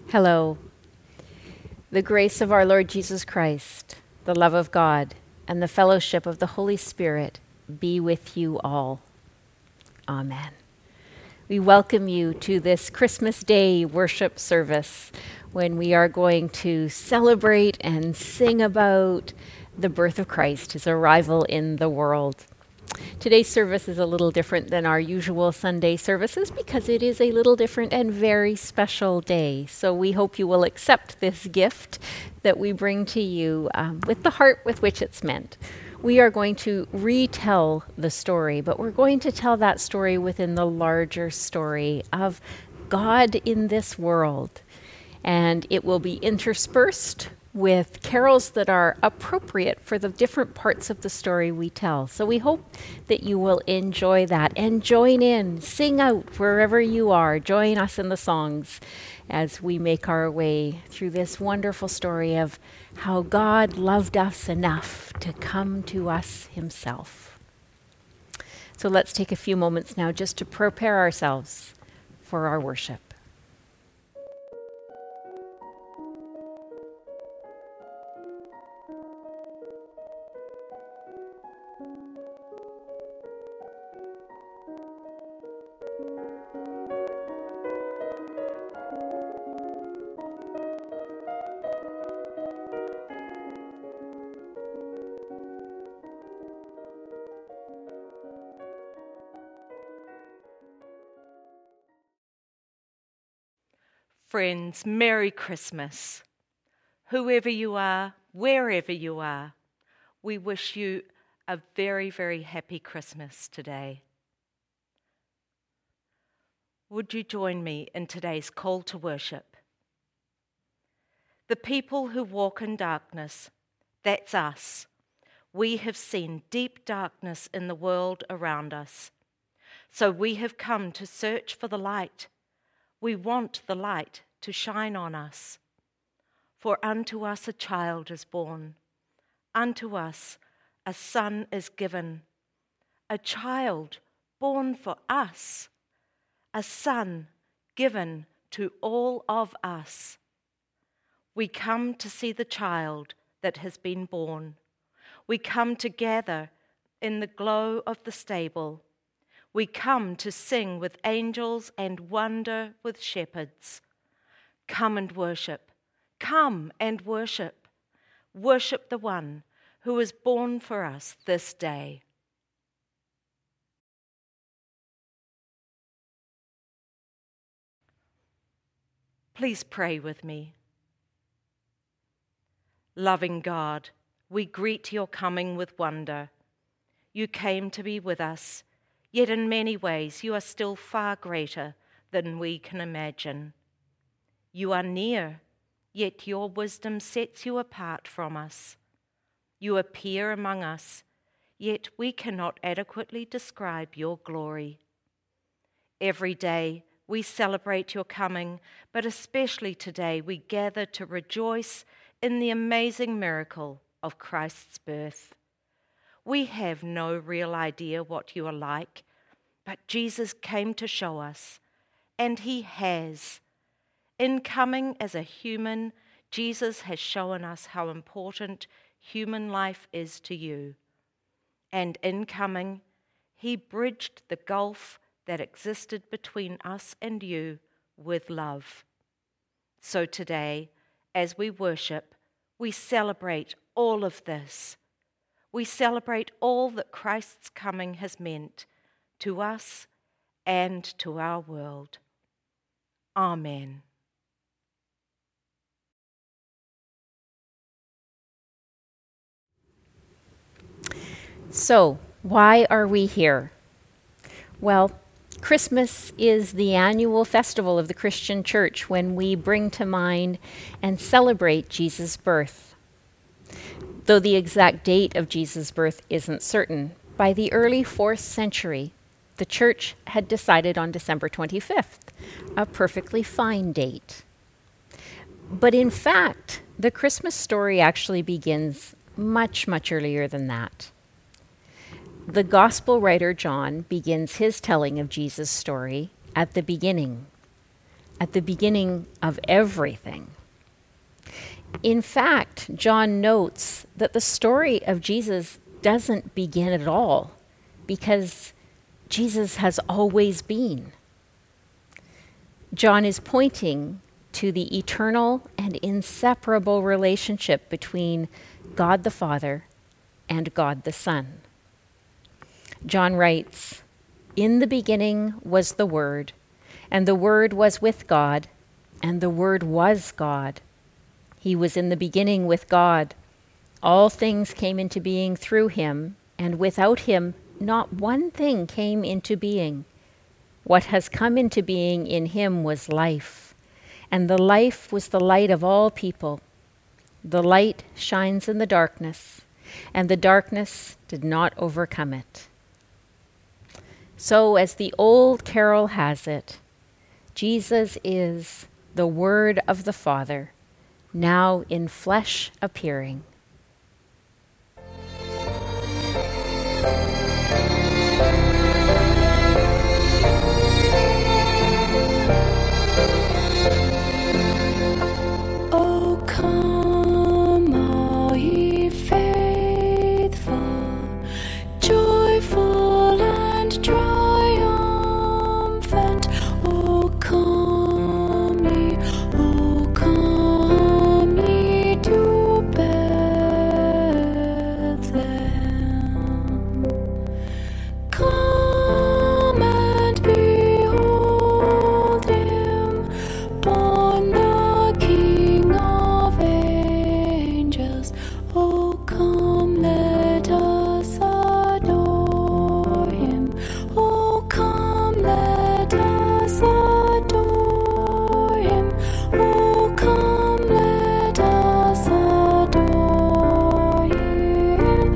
Hello. The grace of our Lord Jesus Christ, the love of God, and the fellowship of the Holy Spirit be with you all. Amen. We welcome you to this Christmas Day worship service when we are going to celebrate and sing about the birth of Christ, his arrival in the world. Today's service is a little different than our usual Sunday services because it is a little different and very special day. So we hope you will accept this gift that we bring to you with the heart with which it's meant. We are going to retell the story, but we're going to tell that story within the larger story of God in this world. And it will be interspersed with carols that are appropriate for the different parts of the story we tell. So we hope that you will enjoy that and join in, sing out wherever you are. Join us in the songs as we make our way through this wonderful story of how God loved us enough to come to us himself. So let's take a few moments now just to prepare ourselves for our worship. Friends, Merry Christmas. Whoever you are, wherever you are, we wish you a very, very happy Christmas today. Would you join me in today's call to worship? The people who walk in darkness, that's us. We have seen deep darkness in the world around us. So we have come to search for the light. We want the light to shine on us. For unto us a child is born, unto us a son is given, a child born for us, a son given to all of us. We come to see the child that has been born. We come to gather in the glow of the stable. We come to sing with angels and wonder with shepherds. Come and worship. Come and worship. Worship the one who is born for us this day. Please pray with me. Loving God, we greet your coming with wonder. You came to be with us, yet in many ways you are still far greater than we can imagine. You are near, yet your wisdom sets you apart from us. You appear among us, yet we cannot adequately describe your glory. Every day we celebrate your coming, but especially today we gather to rejoice in the amazing miracle of Christ's birth. We have no real idea what you are like, but Jesus came to show us, and he has. In coming as a human, Jesus has shown us how important human life is to you. And in coming, he bridged the gulf that existed between us and you with love. So today, as we worship, we celebrate all of this. We celebrate all that Christ's coming has meant to us and to our world. Amen. So, why are we here? Well, Christmas is the annual festival of the Christian Church when we bring to mind and celebrate Jesus' birth. Though the exact date of Jesus' birth isn't certain, by the early 4th century, the Church had decided on December 25th, a perfectly fine date. But in fact, the Christmas story actually begins much, much earlier than that. The gospel writer John begins his telling of Jesus' story at the beginning. at the beginning of everything. In fact, John notes that the story of Jesus doesn't begin at all because Jesus has always been. John is pointing to the eternal and inseparable relationship between God the Father and God the Son. John writes, "In the beginning was the Word, and the Word was with God, and the Word was God. He was in the beginning with God. All things came into being through him, and without him not one thing came into being. What has come into being in him was life, and the life was the light of all people. The light shines in the darkness, and the darkness did not overcome it." So, as the old carol has it, Jesus is the Word of the Father, now in flesh appearing. Oh, come, all ye faithful, joyful and triumphant. Oh, come ye to Bethlehem. Come and behold him, born the King of angels. Oh, come, let us adore him. Oh, come, let us adore him. Oh, come, let us adore him.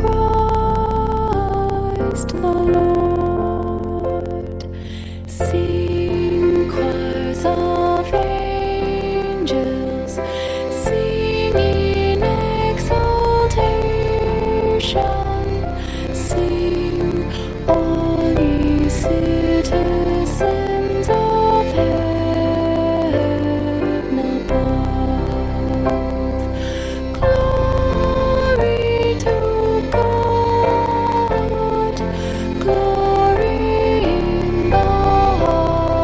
Christ the Lord. Sing, choirs of angels, sing in exaltation. Sing, all ye citizens of heaven above. Glory to God, glory in the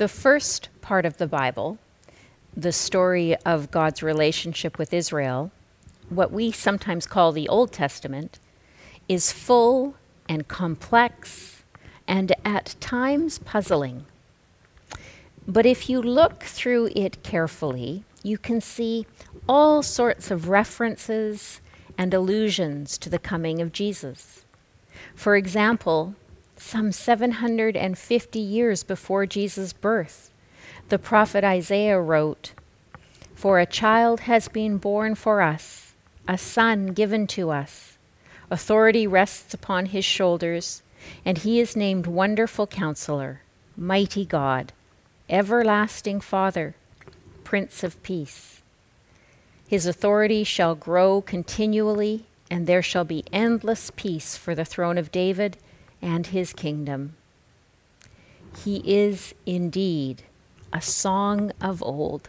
The first part of the Bible, the story of God's relationship with Israel, what we sometimes call the Old Testament, is full and complex and at times puzzling. But if you look through it carefully, you can see all sorts of references and allusions to the coming of Jesus. For example, some 750 years before Jesus' birth, the prophet Isaiah wrote, "For a child has been born for us, a son given to us. Authority rests upon his shoulders, and he is named Wonderful Counselor, Mighty God, Everlasting Father, Prince of Peace. His authority shall grow continually, and there shall be endless peace for the throne of David and his kingdom." He is indeed a song of old.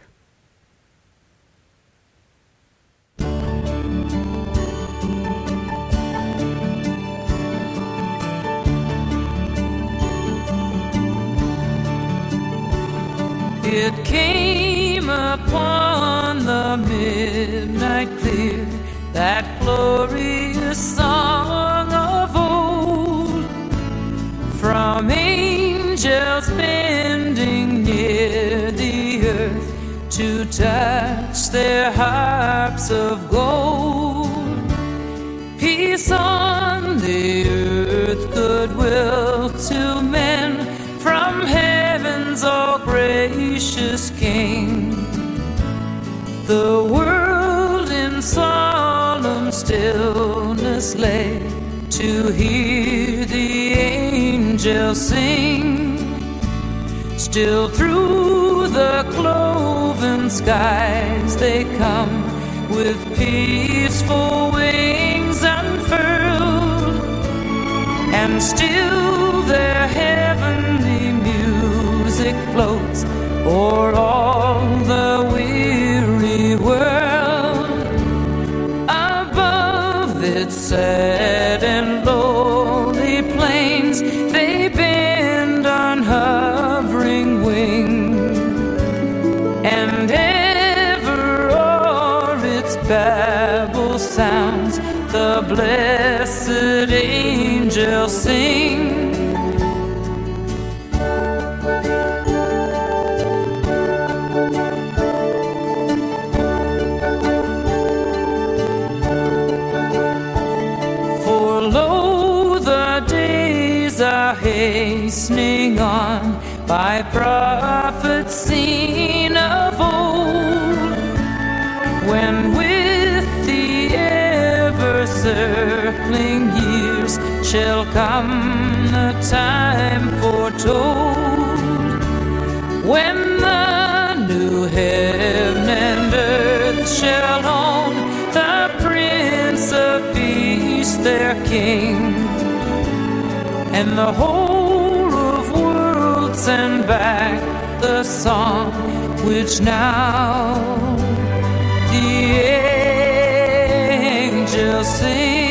It came upon the midnight clear, that glorious song of old, from angels bending near the earth to touch their harps of gold. Peace on the earth, goodwill to men, from heaven's all gracious King. The world in solemn stillness lay to hear the angels sing. Still through the cloven skies they come, with peaceful wings unfurled, and still their heavenly music floats o'er all the weary world. Above its sad and lonely plains they bend on hovering wing, and ever o'er its babble sounds the blessed angels sing. For lo, the days are hastening on, by prophets seen of old, when with the ever-circling years shall come the time foretold, when the new heaven and earth shall own the Prince of Peace their King, and the whole of worlds send back the song which now the angels sing.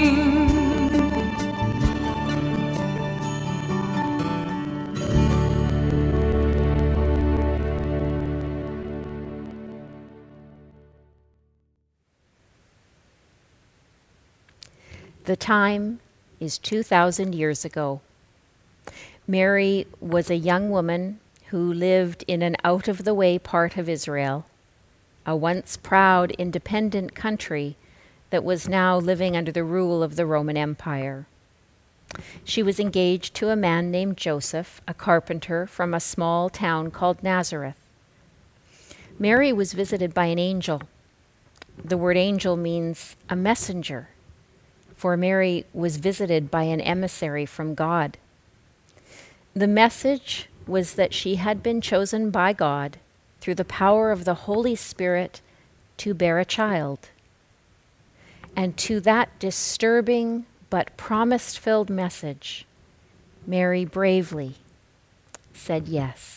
The time is 2,000 years ago. Mary was a young woman who lived in an out-of-the-way part of Israel, a once proud, independent country that was now living under the rule of the Roman Empire. She was engaged to a man named Joseph, a carpenter from a small town called Nazareth. Mary was visited by an angel. The word angel means a messenger, for Mary was visited by an emissary from God. The message was that she had been chosen by God through the power of the Holy Spirit to bear a child. And to that disturbing but promise-filled message, Mary bravely said yes.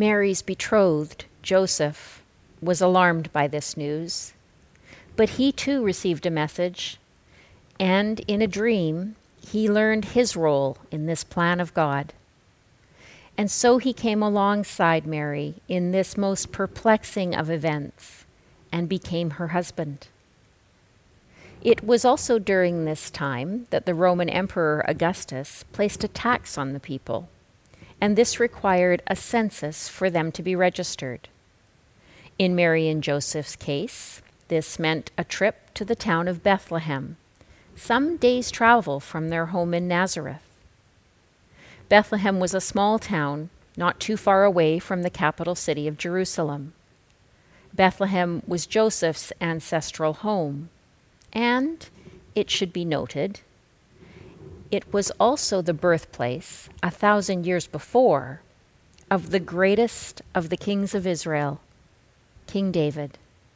Mary's betrothed, Joseph, was alarmed by this news, but he too received a message, and in a dream, he learned his role in this plan of God. And so he came alongside Mary in this most perplexing of events and became her husband. It was also during this time that the Roman Emperor Augustus placed a tax on the people, and this required a census for them to be registered. In Mary and Joseph's case, this meant a trip to the town of Bethlehem, some days' travel from their home in Nazareth. Bethlehem was a small town not too far away from the capital city of Jerusalem. Bethlehem was Joseph's ancestral home, and, it should be noted, it was also the birthplace, 1,000 years before, of the greatest of the kings of Israel, King David.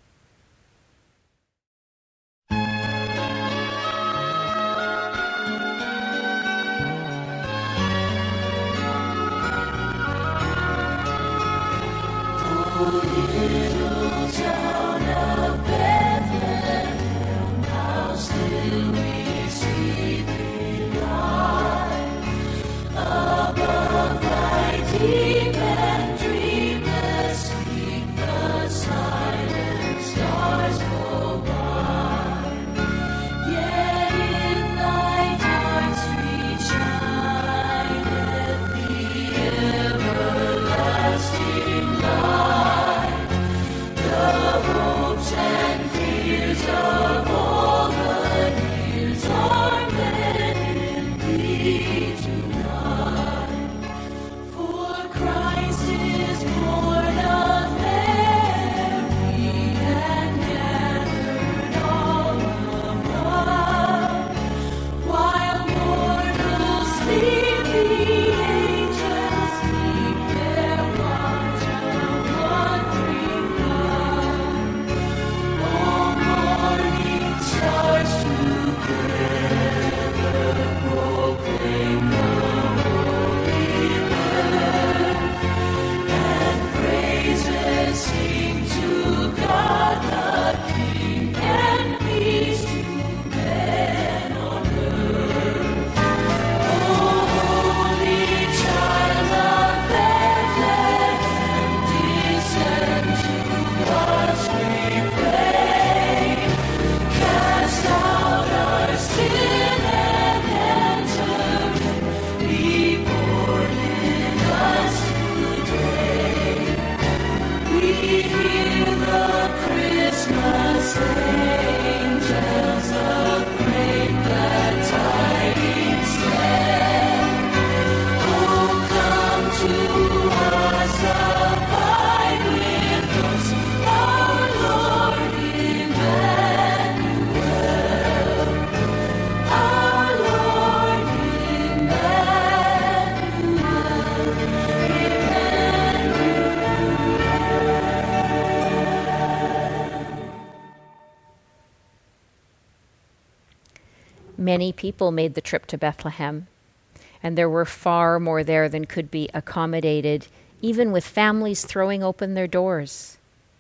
Many people made the trip to Bethlehem, and there were far more there than could be accommodated, even with families throwing open their doors.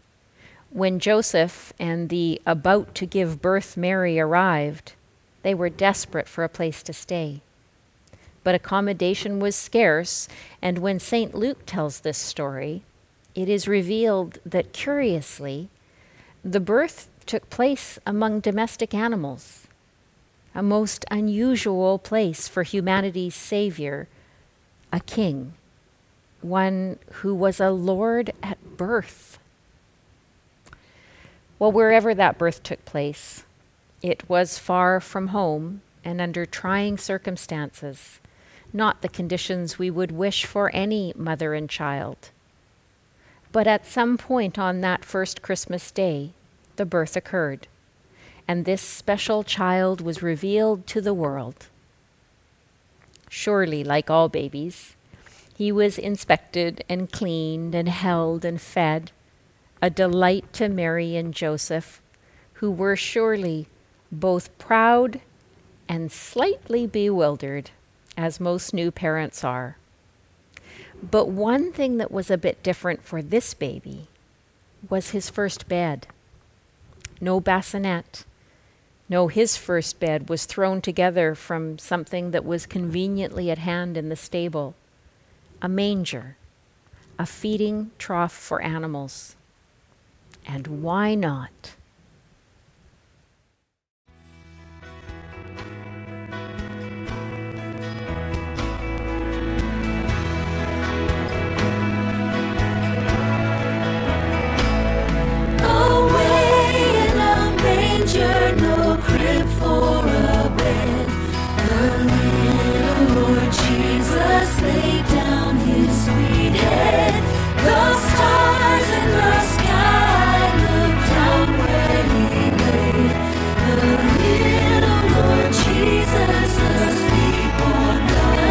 When Joseph and the about to give birth Mary arrived, they were desperate for a place to stay. But accommodation was scarce, and when St. Luke tells this story, it is revealed that, curiously, the birth took place among domestic animals, a most unusual place for humanity's Savior, a king, one who was a Lord at birth. Well, wherever that birth took place, it was far from home and under trying circumstances, not the conditions we would wish for any mother and child. But at some point on that first Christmas day, the birth occurred, and this special child was revealed to the world. Surely, like all babies, he was inspected and cleaned and held and fed, a delight to Mary and Joseph, who were surely both proud and slightly bewildered, as most new parents are. But one thing that was a bit different for this baby was his first bed. No bassinet. No, his first bed was thrown together from something that was conveniently at hand in the stable. A manger, a feeding trough for animals. And why not? No crib for a bed. The little Lord Jesus laid down his sweet head. The stars in the sky looked down where he lay. The little Lord Jesus asleep on the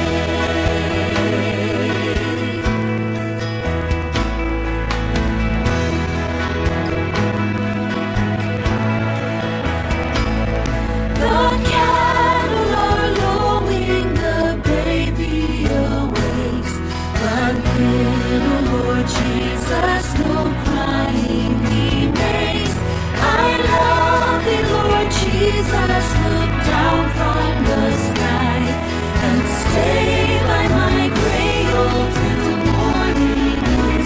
Jesus, no crying he makes. I love thee, Lord Jesus, look down from the sky and stay by my cradle till morning is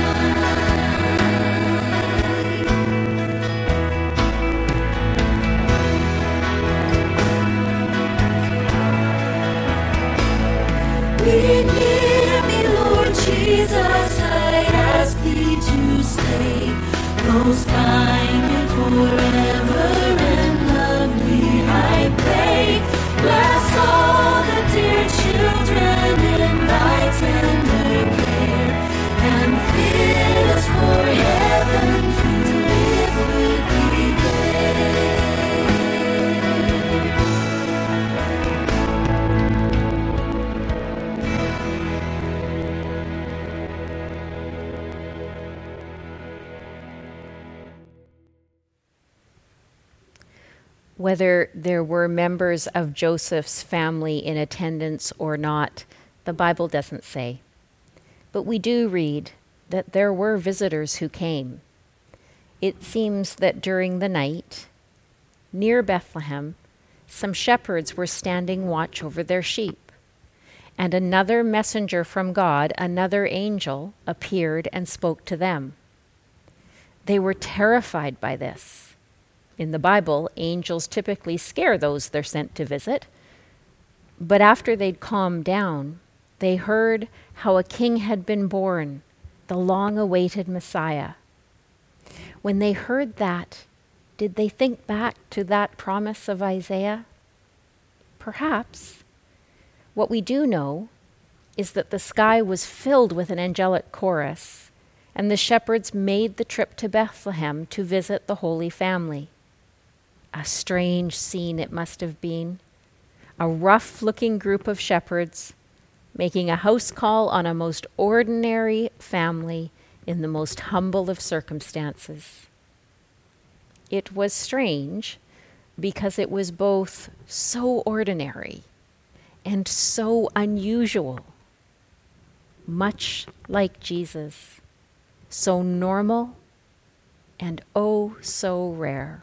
nigh. Be near me, Lord Jesus, ask thee to stay close by me forever and love me, I pray. Bless all the dear children in thy tender care and fit us for heaven to live with thee there. Whether there were members of Joseph's family in attendance or not, the Bible doesn't say. But we do read that there were visitors who came. It seems that during the night, near Bethlehem, some shepherds were standing watch over their sheep. And another messenger from God, another angel, appeared and spoke to them. They were terrified by this. In the Bible, angels typically scare those they're sent to visit. But after they'd calmed down, they heard how a king had been born, the long-awaited Messiah. When they heard that, did they think back to that promise of Isaiah? Perhaps. What we do know is that the sky was filled with an angelic chorus, and the shepherds made the trip to Bethlehem to visit the Holy Family. A strange scene it must have been. A rough-looking group of shepherds making a house call on a most ordinary family in the most humble of circumstances. It was strange because it was both so ordinary and so unusual, much like Jesus, so normal and oh so rare.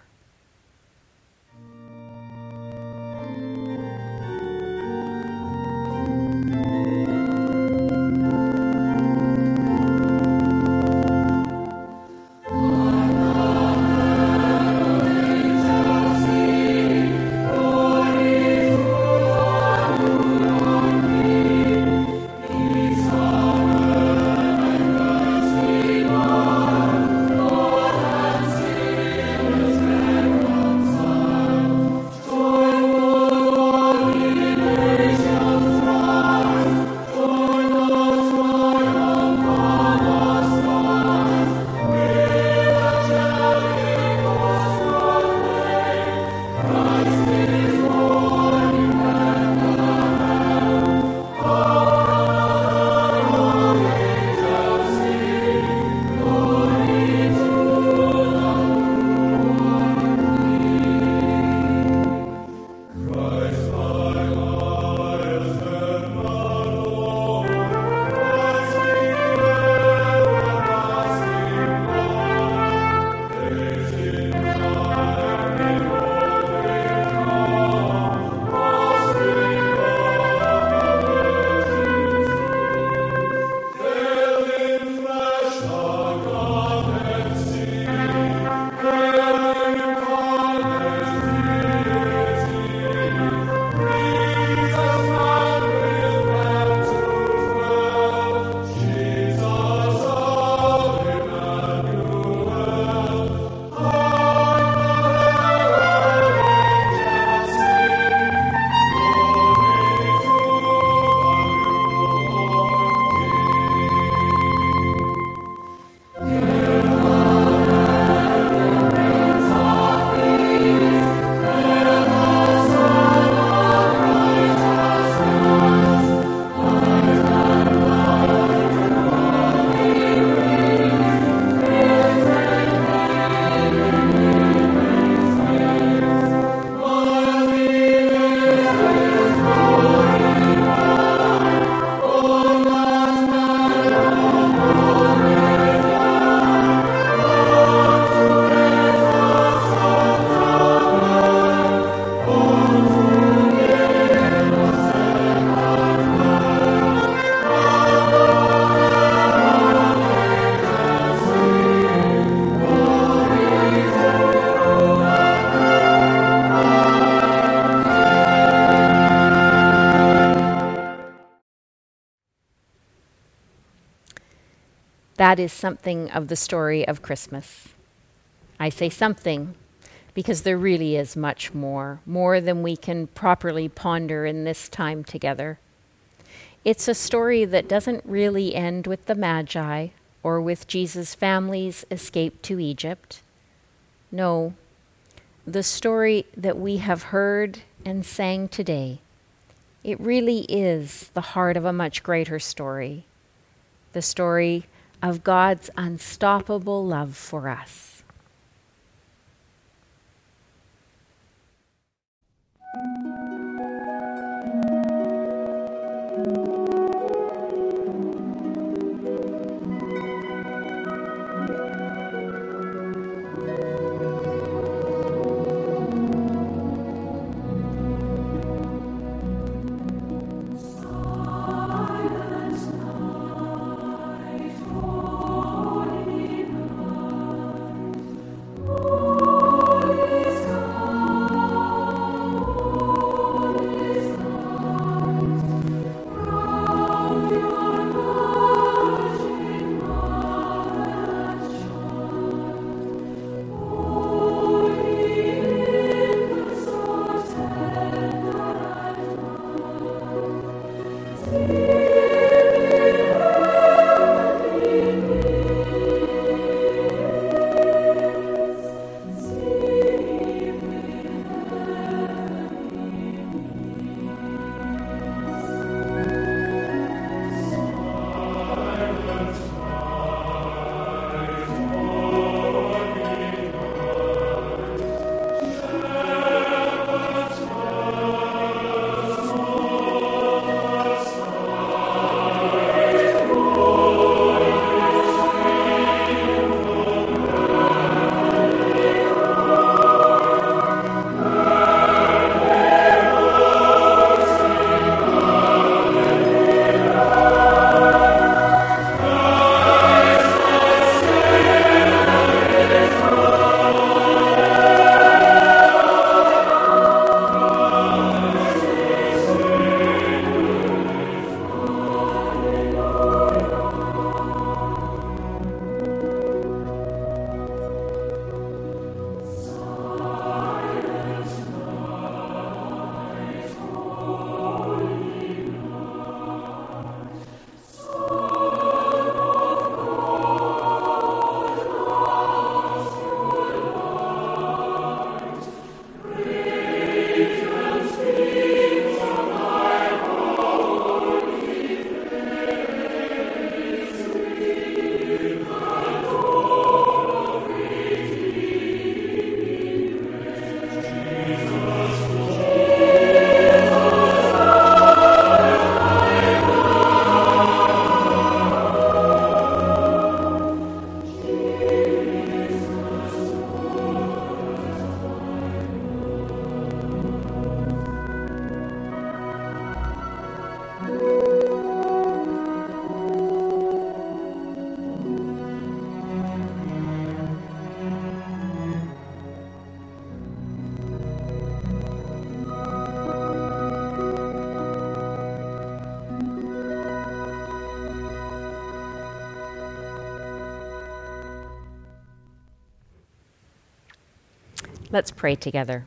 That is something of the story of Christmas. I say something because there really is much more than we can properly ponder in this time together. It's a story that doesn't really end with the Magi or with Jesus' family's escape to Egypt. No, the story that we have heard and sang today, it really is the heart of a much greater story, the story of God's unstoppable love for us. Let's pray together.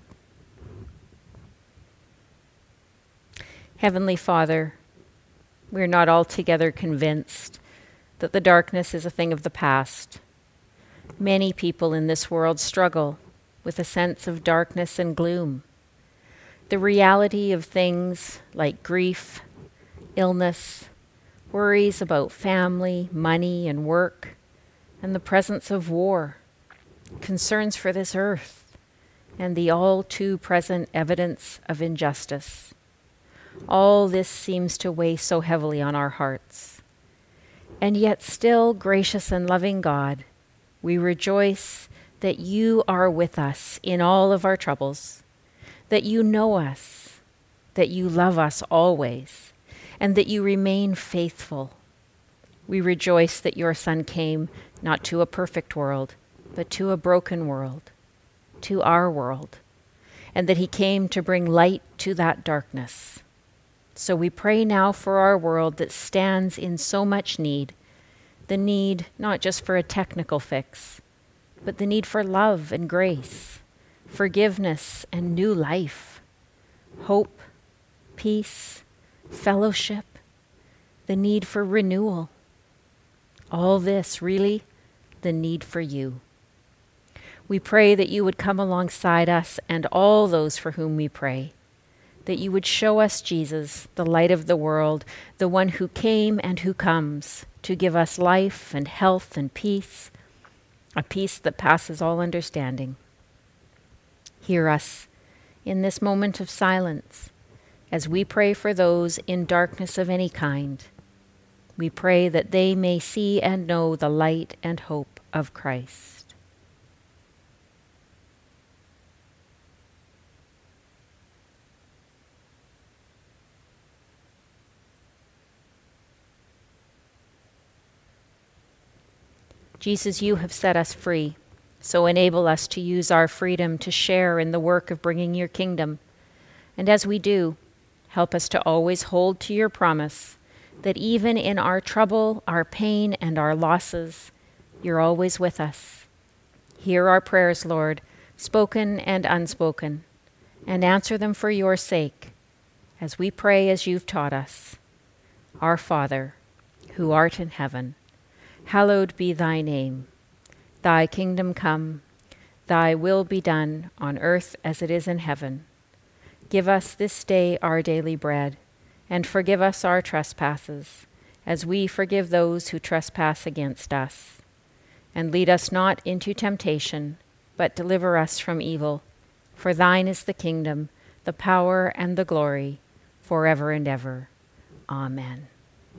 Heavenly Father, we're not altogether convinced that the darkness is a thing of the past. Many people in this world struggle with a sense of darkness and gloom. The reality of things like grief, illness, worries about family, money, and work, and the presence of war, concerns for this earth, and the all too present evidence of injustice. All this seems to weigh so heavily on our hearts. And yet still, gracious and loving God, we rejoice that you are with us in all of our troubles, that you know us, that you love us always, and that you remain faithful. We rejoice that your Son came not to a perfect world, but to a broken world, to our world, and that he came to bring light to that darkness. So we pray now for our world that stands in so much need, the need not just for a technical fix, but the need for love and grace, forgiveness and new life, hope, peace, fellowship, the need for renewal. All this, really, the need for you. We pray that you would come alongside us and all those for whom we pray, that you would show us Jesus, the light of the world, the one who came and who comes to give us life and health and peace, a peace that passes all understanding. Hear us in this moment of silence as we pray for those in darkness of any kind. We pray that they may see and know the light and hope of Christ. Jesus, you have set us free, so enable us to use our freedom to share in the work of bringing your kingdom. And as we do, help us to always hold to your promise that even in our trouble, our pain, and our losses, you're always with us. Hear our prayers, Lord, spoken and unspoken, and answer them for your sake, as we pray as you've taught us. Our Father, who art in heaven, hallowed be thy name. Thy kingdom come, thy will be done on earth as it is in heaven. Give us this day our daily bread, and forgive us our trespasses, as we forgive those who trespass against us. And lead us not into temptation, but deliver us from evil. For thine is the kingdom, the power, and the glory, forever and ever. Amen.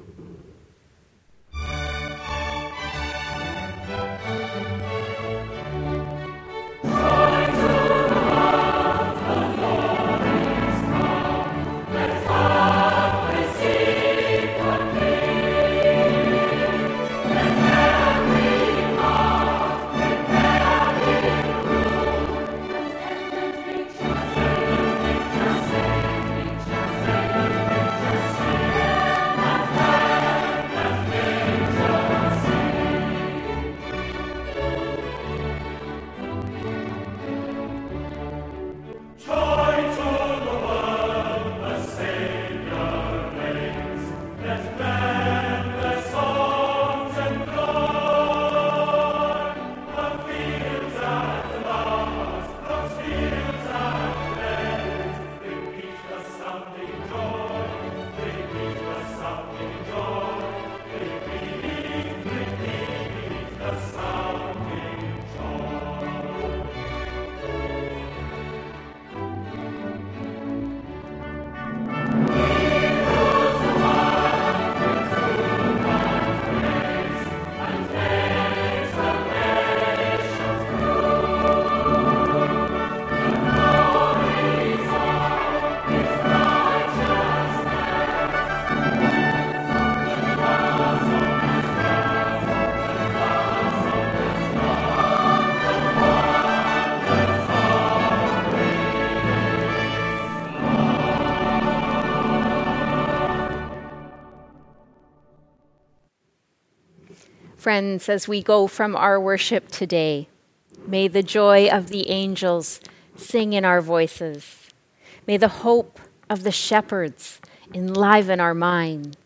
Friends, as we go from our worship today, may the joy of the angels sing in our voices. May the hope of the shepherds enliven our minds.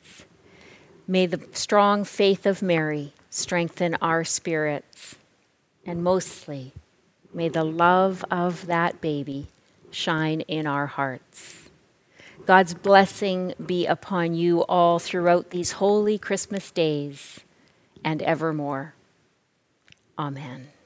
May the strong faith of Mary strengthen our spirits. And mostly, may the love of that baby shine in our hearts. God's blessing be upon you all throughout these holy Christmas days and evermore. Amen.